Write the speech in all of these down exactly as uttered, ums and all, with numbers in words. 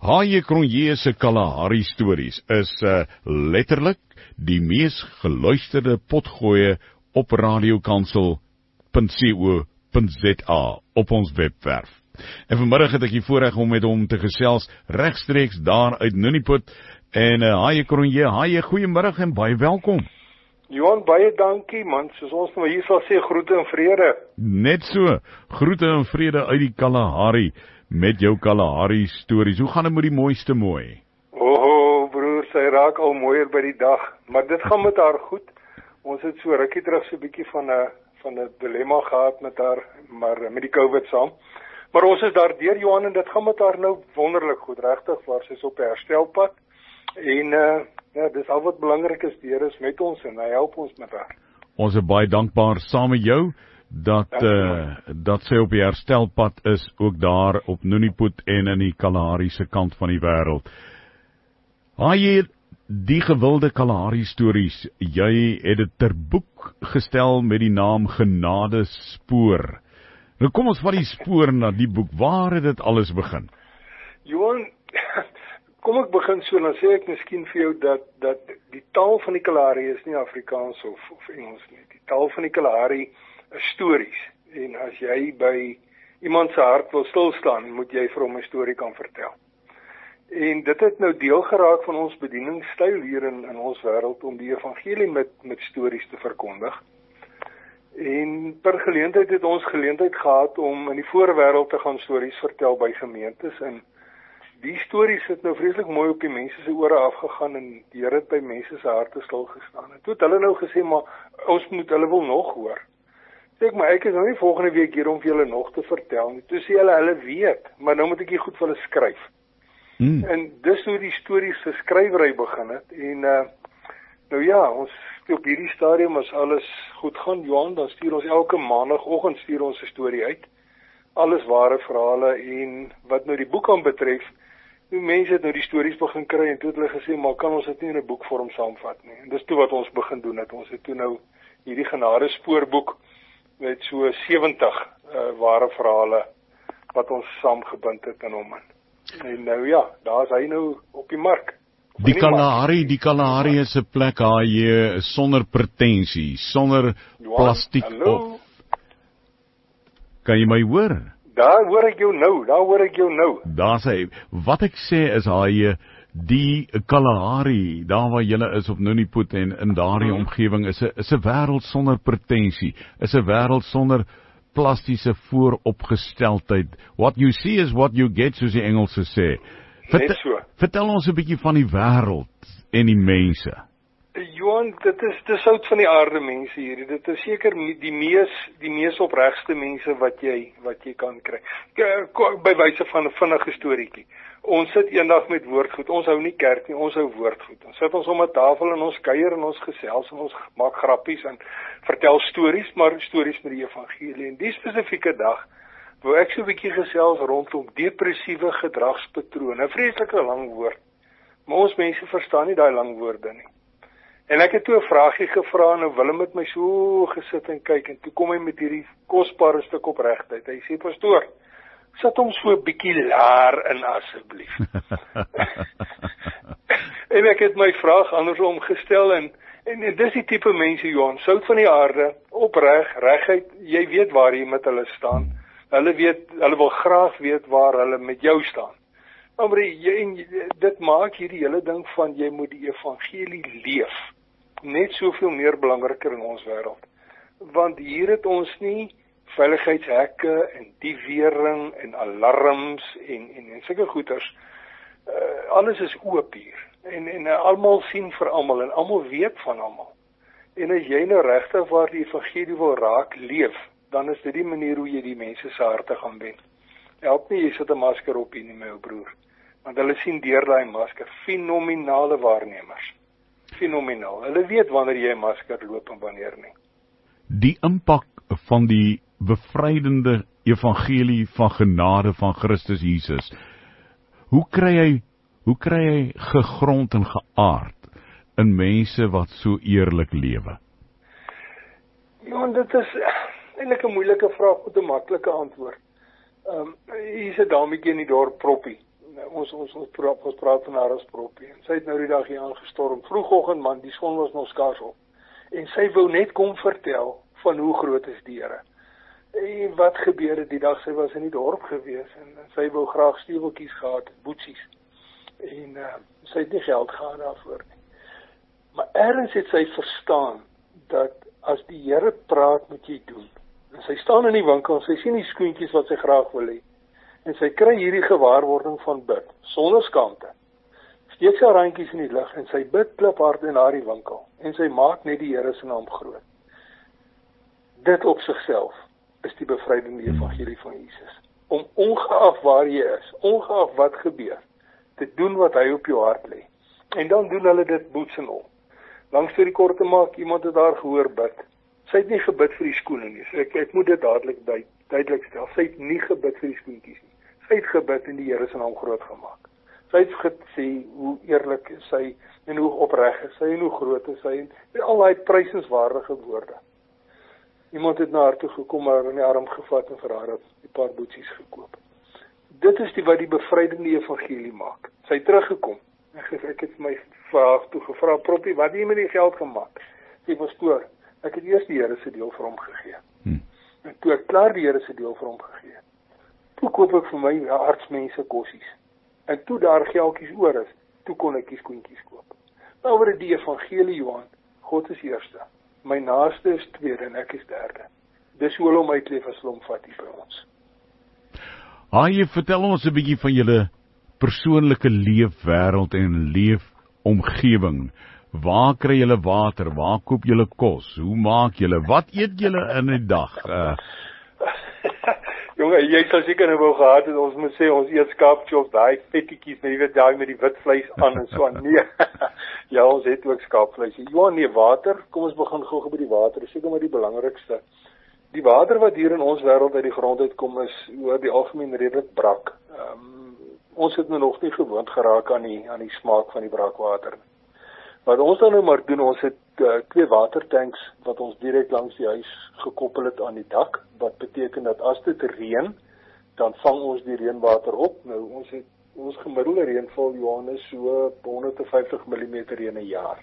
H J. Cronje se Kalahari stories is uh, letterlik die mees geluisterde potgoeie op radiokansel punt co punt za op ons webwerf. En vanmiddag het ek die voorreg om met hom te gesels regstreeks daar uit Nuniput. En uh, H J. Cronje, H J, goeiemiddag en baie welkom. Johan, baie dankie man, soos ons nou hier sal sê, groete en vrede. Net so, groete en vrede uit die Kalahari, met jou Kalahari stories. Hoe gaan het met die mooiste mooi? Oh, broer, sy raak al mooier by die dag, maar dit gaan met haar goed. Ons het so rukkie terug so 'n bietjie van 'n van 'n dilemma gehad met haar, maar met die COVID saam. Maar ons is daar deur, Johan, en dit gaan met haar nou wonderlik goed, regtig, waar sy is op 'n herstelpad. En uh, ja, dis al wat belangrik is, die Here is met ons en hy help ons met haar. Ons is baie dankbaar saam met jou dat uh, dat sy op die herstelpad is, ook daar op Nuniput en in die Kalahari se kant van die wêreld. Haai, die gewilde Kalahari stories, jy het dit ter boek gestel met die naam Genade Spoor. Nou kom ons vat die spoor na die boek. Waar het dit alles begin? Johan, kom ek begin so, dan sê ek miskien vir jou dat dat die taal van die Kalahari is nie Afrikaans of, of Engels nie. Die taal van die Kalahari is stories. En as jy by iemand se hart wil stilstaan, moet jy vir hom 'n storie kan vertel. En dit het nou deel geraak van ons bedieningsstyl hier in, in ons wêreld om die evangelie met, met stories te verkondig. En per geleentheid het ons geleentheid gehad om in die voorwêreld te gaan stories vertel by gemeentes, en die stories het nou vreeslik mooi op die mense se ore afgegaan en die Here het by mense se harte stil gestaan. En toe het hulle nou gesê, maar ons moet, hulle wil nog hoor. Sê ek, maar ek is nou nie volgende week hier om vir julle nog te vertel nie. Toe sê hulle, hulle weet, maar nou moet ek hier goed vir hulle skryf. Hmm. En dis hoe die stories se skrywery begin het. En uh, nou ja, ons op hierdie stadium as alles goed gaan, Johan, dan stuur ons elke maandagooggend stuur ons 'n storie uit. Alles ware verhale, en wat nou die boek aan betref, die mense het nou die stories begin kry en toe het hulle gesê, maar kan ons dit nie in 'n boekvorm saamvat nie. En dis toe wat ons begin doen het. Ons het toe nou hierdie Genade Spoorboek met so sewentig uh, ware verhale wat ons saamgebind het in hom. En nou ja, daar is hy nou op die mark. Die Kalahari, die Kalahari is 'n plek waar jy sonder pretensie, sonder plastiek of... Kan jy my hoor? Daar hoor ek jou nou, daar hoor ek jou nou. Daar sê, wat ek sê is hy, die Kalahari, daar waar jy is op Nuniput en in daardie hmm. omgewing, is 'n is 'n wêreld sonder pretensie, is 'n wêreld sonder plastiese vooropgesteldheid. What you see is what you get, soos die Engelse sê. Vertel, so. vertel ons 'n bietjie van die wêreld en die mense. Johan, dit is dis sout van die aarde mense hier. Dit is seker die mees die mees opregste mense wat jy wat jy kan kry. By wyse van 'n vinnige storieetjie. Ons sit eendag met woordgoed. Ons hou nie kerk nie, ons hou woordgoed. Ons sit ons om 'n tafel en ons kuier en ons gesels en ons maak grappies en vertel stories, maar stories met die evangelie. En die spesifieke dag wou ek so 'n bietjie gesels rondom depressiewe gedragspatrone. 'n Vreeslike lang woord. Maar ons mense verstaan nie daai lang woorde nie. En ek het toe 'n vraagie gevra en nou Willem het my so gesit en kyk en toe kom hy met hierdie kosbare stuk opregtheid. Hy sê, pastoor, sit hom so 'n bietjie laer in asseblief. En ek het my vraag andersom gestel en en, en dis die tipe mense, Johan, sout van die aarde, opreg, regheid, jy weet waar jy met hulle staan. Hulle weet, hulle wil graag weet waar hulle met jou staan. Maar jy, dit maak hierdie hele ding van jy moet die evangelie leef net soveel meer belangriker in ons wêreld. Want hier het ons nie veiligheidshekke en diewering en alarms en en en sulke goeters. Uh, alles is oop hier. En en uh, almal sien vir almal en almal weet van almal. En as jy nou regtig waar die evangelie wil raak leef, dan is dit die manier hoe jy die mense se harte gaan wen. Help nie jy sit 'n masker op hier nie, my ou broer. Want hulle sien deur daai masker fenominale waarnemers. Fenomenaal. Hulle weet wanneer jy 'n masker loop en wanneer nie. Die impak van die bevrydende evangelie van genade van Christus Jesus. Hoe kry hy hoe kry hy gegrond en geaard in mense wat so eerlik lewe? Ja, dit is eintlik 'n moeilike vraag met 'n maklike antwoord. Ehm um, hier's 'n dametjie in die dorp Proppie. ons ons ons praat, ons praat van haar as Proppie. En sy het nou die dag hier aangestorm. Vroegoggend man, die son was nog skaars op. En sy wou net kom vertel van hoe groot is die Here. En wat gebeur het die dag, sy was in die dorp gewees en, en sy wou graag steeweltjies gehad, boetsies. En uh, sy het nie geld gehad daarvoor nie. Maar ergens het sy verstaan dat as die Here praat, moet jy doen. En sy staan in die winkel en sy sien die skoentjies wat sy graag wil hê. En sy kry hierdie gewaarwording van bid, sonder skaamte. Steek sy haar handjies in die lug en sy bid kliphard in haar winkel. En sy maak net die Here se naam groot. Dit op sigself is die bevrydende evangelie van Jesus. Om ongeag waar jy is, ongeag wat gebeur, te doen wat hy op jou hart lê. En dan doen hulle dit boets en al. Langs vir die kort te maak, iemand het daar gehoor bid. Sy het nie gebid vir die skoene nie. So ek, ek moet dit dadelik duid, duidelik stel. Sy het nie gebid vir die skoentjies nie. Sy het gebid en die Here se naam groot gemaak. Sy het gesê hoe eerlik is sy en hoe opreg is sy en hoe groot is sy en al daai prysenswaardige woorde. Iemand het na haar toe gekom, maar in die arm gevat en vir haar 'n paar boetsies gekoop. Dit is die wat die bevrydende evangelie maak. Sy het teruggekom. Ek, ek het my vraag toe gevra, Proppie, wat het jy met die geld gemaak? Sy pastoor, ek het eers die Here se deel vir hom gegee. Hmm. En toe ek klaar die Here se deel vir hom gegee, toe koop ek vir my artsmense kossies. En toe daar geldjies oor is, toe kon ek die skoentjies koop. Nou oor die evangelie, Johan, God is eerste. My naaste is tweede en ek is derde. Dis hoe hulle hom uitleef as hulle hom vat hier by ons. Haai, vertel ons 'n bietjie van julle persoonlike leefwêreld en leefomgewing. Waar kry julle water? Waar koop julle kos? Hoe maak julle? Wat eet julle in 'n dag? Uh, Jonge, jy sal seker nou wou gehad het, ons moet sê, ons eet skaapchops, daai vettetjies, jy weet, daai met die wit vleis aan en so aan. Nee, ja, ons het ook skaapvleis. Johan, nee, water, kom ons begin gou by die water, dis seker maar die belangrikste. Die water wat hier in ons wêreld uit die grond uitkom is, oor die algemeen redelik brak. Um, ons het nou nog nie gewoond geraak aan die, aan die smaak van die brakwater. Wat ons dan nou maar doen, ons het uh, twee watertanks wat ons direk langs die huis gekoppel het aan die dak, wat beteken dat as dit reën, dan vang ons die reënwater op. Nou, ons het ons gemiddelde reënval, Johannes, so honderdvyftig millimeter in 'n jaar.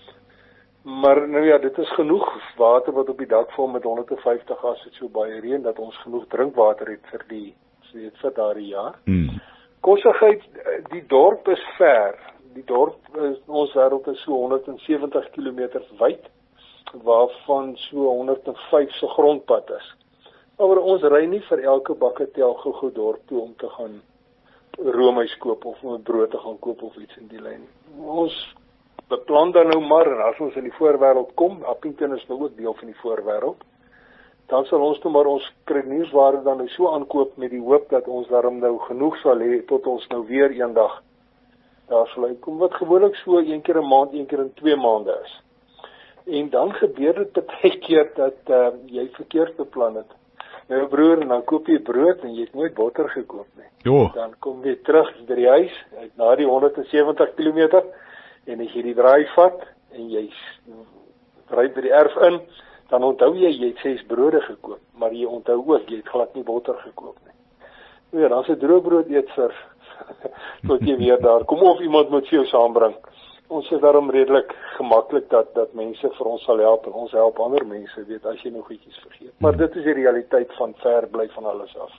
Maar nou ja, dit is genoeg water wat op die dak val met honderdvyftig as dit so baie reën, dat ons genoeg drinkwater het vir die, so het vir daardie jaar. Hmm. Kossigheid, die dorp is ver. Die dorp is, ons wêreld is so honderdsewentig kilometer wyd, waarvan so honderd en vyf se grondpad is. Maar ons ry nie vir elke bakketel gou-gou dorp toe om te gaan roomys koop of om 'n brood te gaan koop of iets in die lyn. Ons beplan dan nou maar, en as ons in die voorwêreld kom, Appington is nou ook deel van die voorwêreld, dan sal ons nou maar ons kruideniersware dan nou so aankoop met die hoop dat ons daarom nou genoeg sal hê tot ons nou weer eendag daar sal uitkom, wat gewoonlik so een keer 'n maand, een keer in twee maande is. En dan gebeur dit baie keer dat uh, jy verkeerd beplan het. Nou broer, en dan koop jy brood en jy het nooit botter gekoop nie. Jo. Dan kom jy terug by die huis, uit na die honderdsewentig kilometer, en as jy die draai vat, en jy ry by die erf in, dan onthou jy, jy het ses brode gekoop, maar jy onthou ook, jy het glad nie botter gekoop nie. Nou ja, dan is 'n droogbrood eet vir, tot jy weer daar kom, of iemand moet vir jou saambring. Ons is daarom redelik gemaklik dat, dat mense vir ons sal help, en ons help ander mense, weet, as jy nou goedjies vergeet. Maar dit is die realiteit van ver bly van alles af.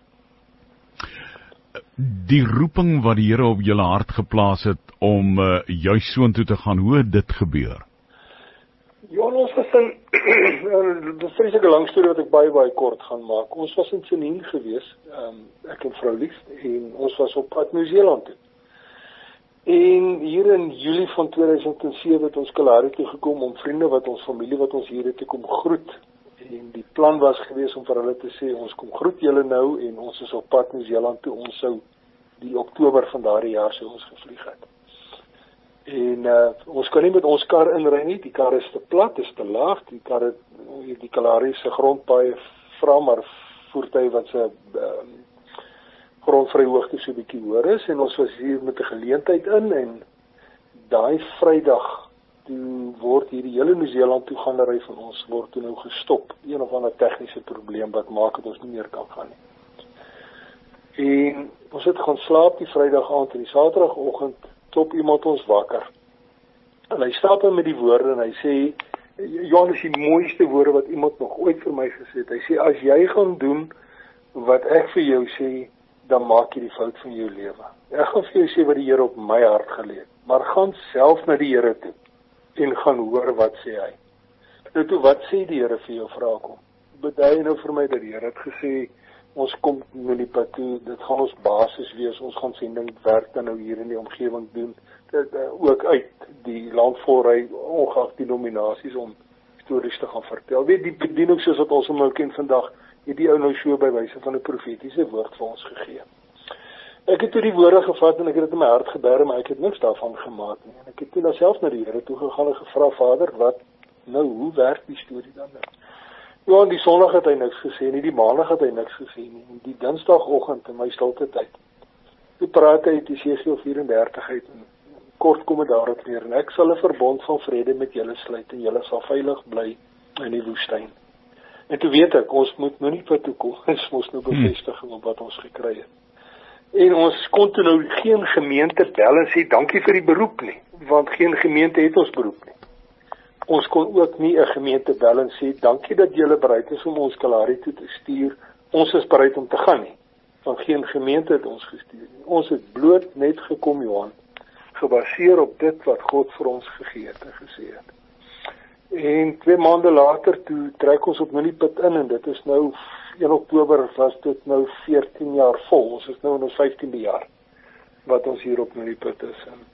Die roeping wat die Here op julle hart geplaas het, om uh, juist soontoe te gaan, hoe het dit gebeur? Ja, ons was in, dit is 'n vreeslike lang storie wat ek baie, baie kort gaan maak. Ons was in Tsenin gewees, um, ek en vrou Lief, en ons was op pad Nieu-Seeland toe. En hier in Julie van tweeduisend sewe het ons Kalahari toe gekom om vriende wat ons familie wat ons hier het te kom groet. En die plan was gewees om vir hulle te sê, ons kom groet julle nou en ons is op pad Nieu-Seeland toe. Ons sou die Oktober van daardie jaar sou ons gevlieg het. En uh, ons kan nie met ons kar inry nie, die kar is te plat, is te laag, die kar het, die Kalahari se grondpaaie vra maar voertuie wat se uh, grondvry hoogte so 'n bietjie hoër is, en ons was hier met 'n geleentheid in, en daai Vrydag toe word hierdie hele Nieu-Seeland toe gaan ry van ons word toe nou gestop, een of ander tegniese probleem wat maak dat ons nie meer kan gaan nie. En Ons het gaan slaap die Vrydag aand en die Saterdagoggend top iemand ons wakker. En hy stap in met die woorde en hy sê, Johan, is die mooiste woorde wat iemand nog ooit vir my gesê het. Hy sê, as jy gaan doen wat ek vir jou sê, dan maak jy die fout van jou lewe. Ek gaan vir jou sê wat die Here op my hart gelê het, maar gaan self na die Here toe en gaan hoor wat sê hy. Nou toe, wat sê die Here vir jou, vra kom? Bedui nou vir my dat die Here het gesê, ons kom nou die pad toe, dit gaan ons basis wees, ons gaan sendingwerk dan nou hier in die omgewing doen, dit, uh, ook uit die land voorry, ongeag die nominasies om stories te gaan vertel. Weet, die bediening soos wat ons hom nou ken vandag, het die ou nou so by wyse van 'n profetiese woord vir ons gegee. Ek het toe die woorde gevat en ek het dit in my hart geberg, maar ek het niks daarvan gemaak nie. En ek het toe nou self na die Here toe gegaan en gevra, Vader, wat nou, hoe werk die storie dan nou? Ja, en die Sondag het hy niks gesê nie, die Maandag het hy niks gesê nie, en die Dinsdagoggend in my stilte tyd. Toe praat hy uit Jesegiel vyf-en-dertig uit, en kort kom dit daarop neer, en ek sal 'n verbond van vrede met julle sluit, en julle sal veilig bly in die woestyn. En toe weet ek, ons moet nou nie vir toe kom, ons moet nou bevestiging op wat ons gekry het. En ons kon toe nou geen gemeente bel en sê, dankie vir die beroep nie, want geen gemeente het ons beroep nie. Ons kon ook nie 'n gemeente bel en sê, dankie dat julle bereid is om ons Kalahari toe te stuur, ons is bereid om te gaan nie, want geen gemeente het ons gestuur nie. Ons het bloot net gekom, Johan, gebaseer op dit wat God vir ons gegee het en gesê het. En twee maande later, toe trek ons op Nuniput in, en dit is nou, een Oktober was dit nou veertien jaar vol, ons is nou in ons vyftiende jaar, wat ons hier op Nuniput is, en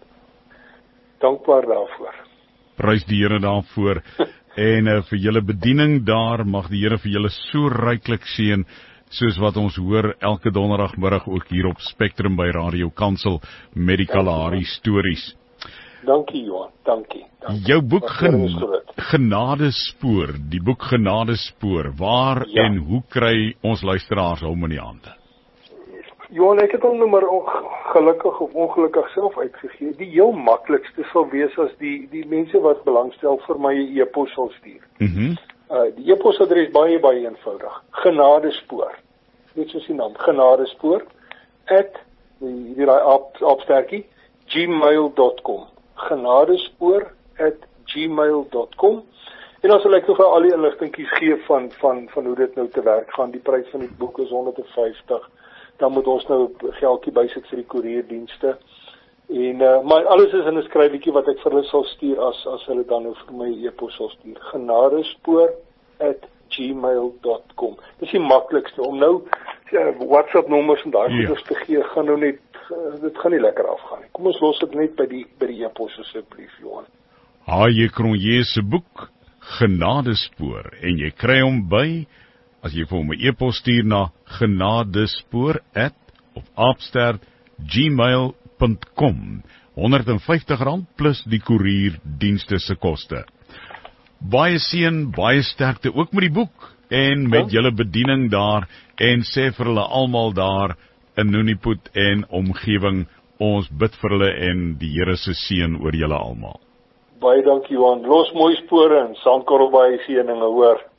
dankbaar daarvoor. Prys die Here daarvoor, en uh, vir julle bediening daar, mag die Here vir julle so ryklik seën, soos wat ons hoor elke donderdagmiddag ook hier op Spectrum by Radio Kansel met die Kalahari stories. Dankie Johan, dankie. dankie. Jou boek gen Genadespoor, die boek Genadespoor, waar ja. en hoe kry ons luisteraars hom in die hande? Johan, ek het hom nou maar gelukkig of ongelukkig self uitgegee. Die heel maklikste sal wees as die die mense wat belangstel vir my 'n e-pos sal stuur. Mhm. Mm uh, die e-posadres baie baie eenvoudig. Genadespoor. Net soos die naam, Genadespoor at die die daai opstertjie gmail dot com. Genadespoor at gmail dot com. En dan sal ek nog al die inligtingkies gee van van van hoe dit nou te werk gaan. Die prys van die boek is honderd vyftig. Dan moet ons nou geldjie bysit vir die koerierdienste. En uh, maar alles is in 'n skryfletjie wat ek vir hulle sal stuur as as hulle dan nou vir my e-pos sal stuur. Genadespoor at gmail dot com. Dis die maklikste om nou ja, WhatsApp nommers en daai goeders te gee, gaan nou net uh, dit gaan nie lekker afgaan nie. Kom ons los dit net by die by die e-pos asseblief, Johan. H J Cronje se boek Genadespoor, en jy kry hom by as jy vir hom 'n e-pos stuur na genadespoor at of opstert gmail dot com. honderd vyftig rand plus die koerierdienste se koste. Baie seën, baie sterkte ook met die boek en met ja. julle bediening daar, en sê vir hulle almal daar in Nuniput en omgewing, ons bid vir hulle en die Here se seën oor julle almal. Baie dankie Johan, los mooi spore en saamkorrel baie seëninge hoor.